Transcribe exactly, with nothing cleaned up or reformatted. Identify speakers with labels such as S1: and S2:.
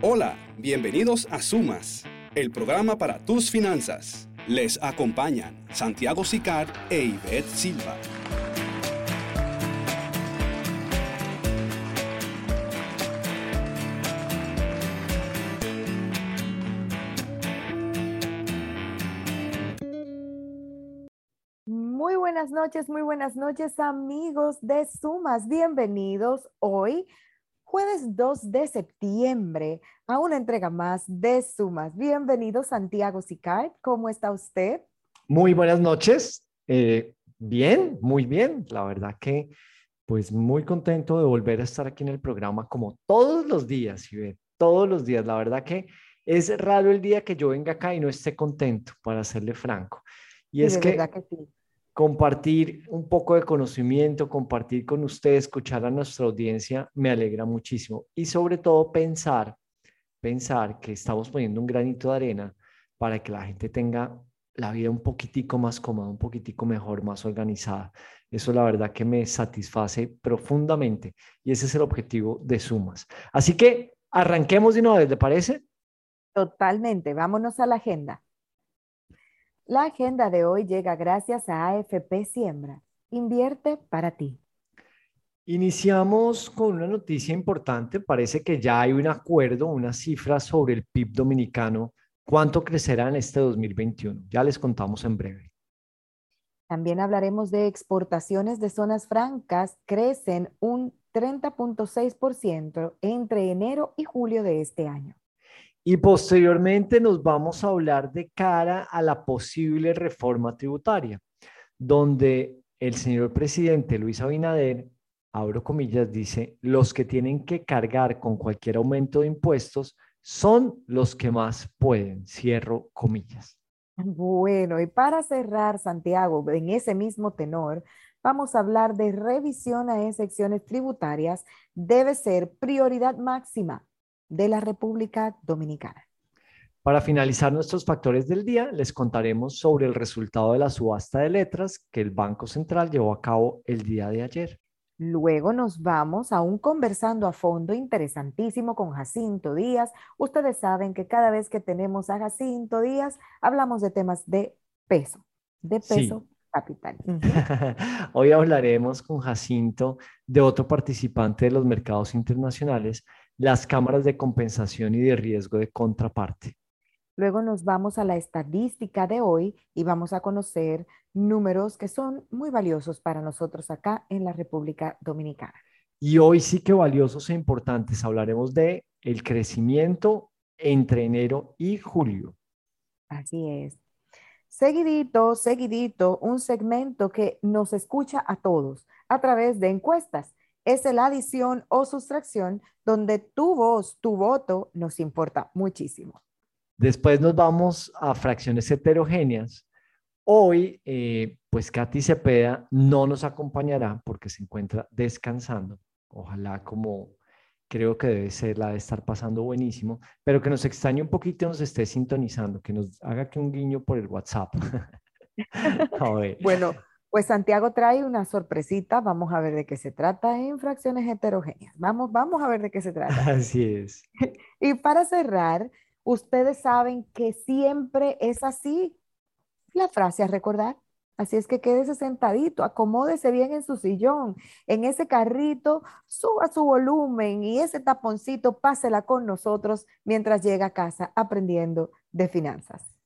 S1: Hola, bienvenidos a Sumas, el programa para tus finanzas. Les acompañan Santiago Sicard e Ivette Silva.
S2: Muy buenas noches, muy buenas noches, amigos de Sumas. Bienvenidos hoy, jueves dos de septiembre, a una entrega más de Sumas. Bienvenido, Santiago Sicard. ¿Cómo está usted?
S3: Muy buenas noches. Eh, bien, muy bien. La verdad que pues muy contento de volver a estar aquí en el programa como todos los días, Ivette, todos los días. La verdad que es raro el día que yo venga acá y no esté contento, para serle franco. Y
S2: Y
S3: es
S2: de
S3: que
S2: verdad que sí.
S3: compartir un poco de conocimiento, compartir con usted, escuchar a nuestra audiencia, me alegra muchísimo. Y sobre todo pensar, pensar que estamos poniendo un granito de arena para que la gente tenga la vida un poquitico más cómoda, un poquitico mejor, más organizada. Eso la verdad que me satisface profundamente y ese es el objetivo de Sumas. Así que arranquemos de una vez, ¿le parece?
S2: Totalmente. Vámonos a la agenda. La agenda de hoy llega gracias a A F P Siembra. Invierte para ti.
S3: Iniciamos con una noticia importante. Parece que ya hay un acuerdo, una cifra sobre el P I B dominicano. ¿Cuánto crecerá en este dos mil veintiuno? Ya les contamos en breve.
S2: También hablaremos de exportaciones de zonas francas. Crecen un treinta punto seis por ciento entre enero y julio de este año.
S3: Y posteriormente nos vamos a hablar de cara a la posible reforma tributaria, donde el señor presidente Luis Abinader, abro comillas, dice, los que tienen que cargar con cualquier aumento de impuestos son los que más pueden, cierro comillas.
S2: Bueno, y para cerrar, Santiago, en ese mismo tenor, vamos a hablar de revisión a excepciones tributarias. Debe ser prioridad máxima de la República Dominicana.
S3: Para finalizar nuestros factores del día, les contaremos sobre el resultado de la subasta de letras que el Banco Central llevó a cabo el día de ayer.
S2: Luego nos vamos a un conversando a fondo interesantísimo con Jacinto Díaz. Ustedes saben que cada vez que tenemos a Jacinto Díaz, hablamos de temas de peso, de
S3: Sí.
S2: peso capital. Ujú.
S3: Hoy hablaremos con Jacinto de otro participante de los mercados internacionales, las cámaras de compensación y de riesgo de contraparte.
S2: Luego nos vamos a la estadística de hoy y vamos a conocer números que son muy valiosos para nosotros acá en la República Dominicana.
S3: Y hoy sí que valiosos e importantes, hablaremos de el crecimiento entre enero y julio.
S2: Así es. Seguidito, seguidito, un segmento que nos escucha a todos a través de encuestas. Es la adición o sustracción donde tu voz, tu voto nos importa muchísimo.
S3: Después nos vamos a fracciones heterogéneas. Hoy, eh, pues Katy Cepeda no nos acompañará porque se encuentra descansando. Ojalá como creo que debe ser, la de estar pasando buenísimo, pero que nos extrañe un poquito y nos esté sintonizando, que nos haga que un guiño por el WhatsApp. A ver,
S2: Bueno, pues Santiago trae una sorpresita. Vamos a ver de qué se trata en fracciones heterogéneas. Vamos, vamos a ver de qué se trata.
S3: así es.
S2: Y para cerrar, ustedes saben que siempre es así la frase a recordar. Así es que quédese sentadito, acomódese bien en su sillón, en ese carrito, suba su volumen y ese taponcito pásela con nosotros mientras llega a casa aprendiendo de finanzas.